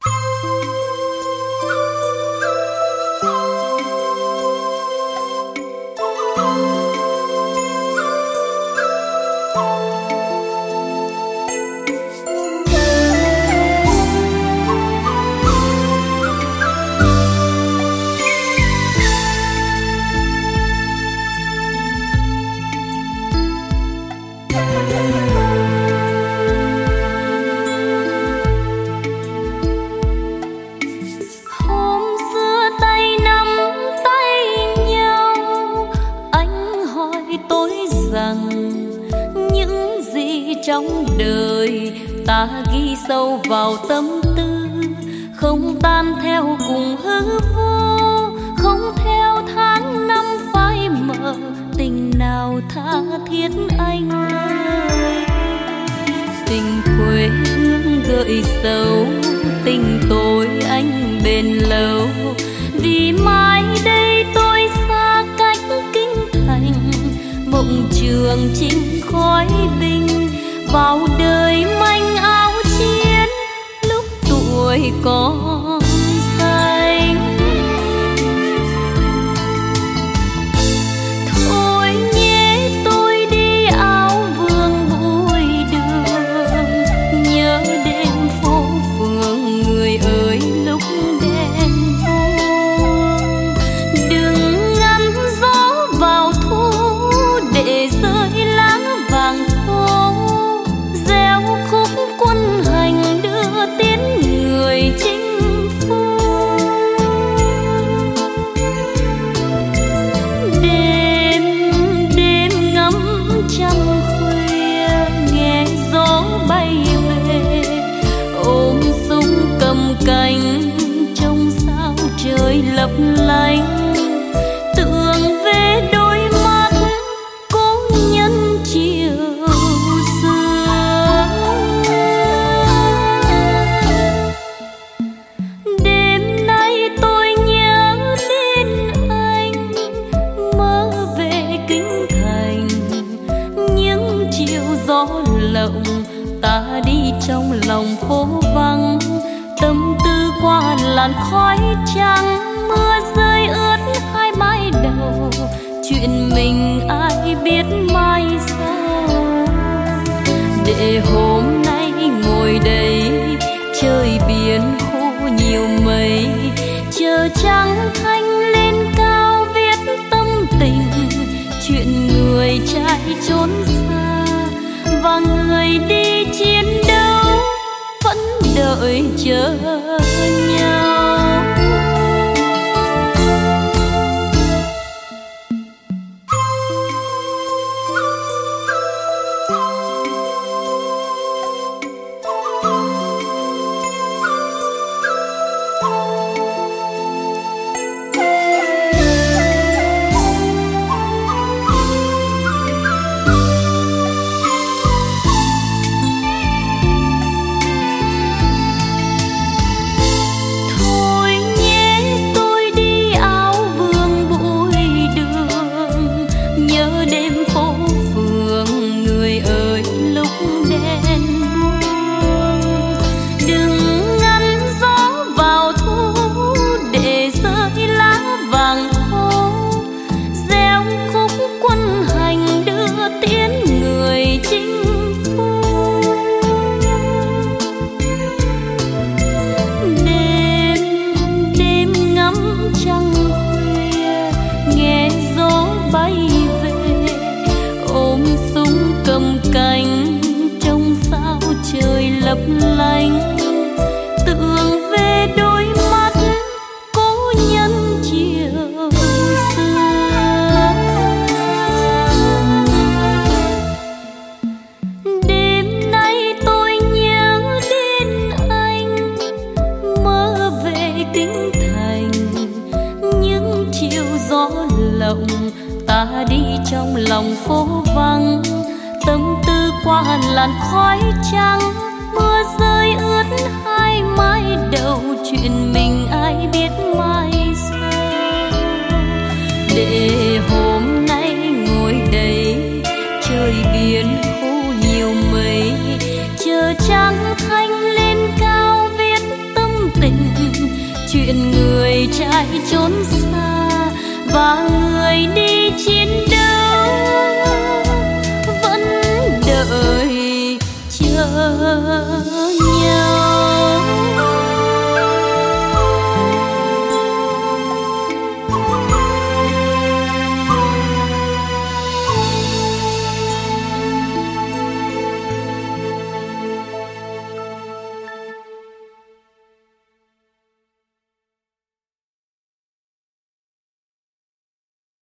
Trong đời ta ghi sâu vào tâm tư, không tan theo cùng hư vô, không theo tháng năm phai mờ, tình nào tha thiết anh ơi. Tình quê hương gợi sầu, tình tôi anh bền lâu, vì mai đây tôi xa cách kinh thành, mộng trường chinh khói binh vào đời manh áo chiến lúc tuổi còn xanh. Thôi nhé tôi đi áo vương bụi đường, nhớ đêm phố phường người ơi lúc đèn buông. Đừng ngăn gió vào thu để rơi lá vàng khô, gieo khúc quân hành đưa tiến người chinh phu. Đêm đêm ngắm trăng khuya, nghe gió bay về, ôm súng cầm cánh trong sao trời lấp lánh, tưởng về đôi mắt cố nhân chiều xưa. Đêm nay tôi nhớ đến anh, mơ về kinh thành, những chiều gió lộng ta đi trong lòng phố vắng, tâm tư qua làn khói trắng, mưa rơi ướt hai mái đầu, chuyện mình ai biết mai sau. Để hôm nay ngồi đây trời biển khô nhiều mây, chờ trăng thanh lên cao viết tâm tình, chuyện người trai trốn xa và người đi chiến đấu vẫn đợi chờ nhau. Cánh trong sao trời lấp lánh, tưởng về đôi mắt cố nhân chiều xưa. Đêm nay tôi nhớ đến anh, mơ về kinh thành, những chiều gió lộng ta đi trong lòng phố vắng, tâm tư qua làn khói trắng, mưa rơi ướt hai mái đầu, chuyện mình ai biết mai sau. Để hôm nay ngồi đây trời biển khô nhiều mây, chờ trăng thanh lên cao viết tâm tình, về trại chốn xa và người đi chiến đấu